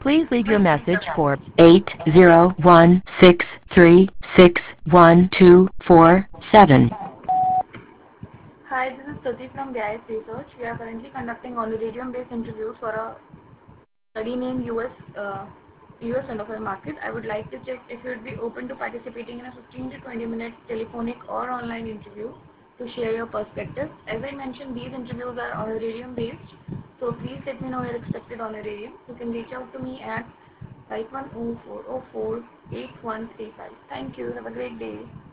Please leave your message for 80163612447. Hi, this is Stuti from BIS Research. We are currently conducting honorarium-based interviews for a study named US Endocrine Market. I would like to check if you would be open to participating in a 15 to 20 minute telephonic or online interview to share your perspective. As I mentioned, these interviews are honorarium-based, so please let me know your expected honorarium. You can reach out to me at 5104048135. Thank you. Have a great day.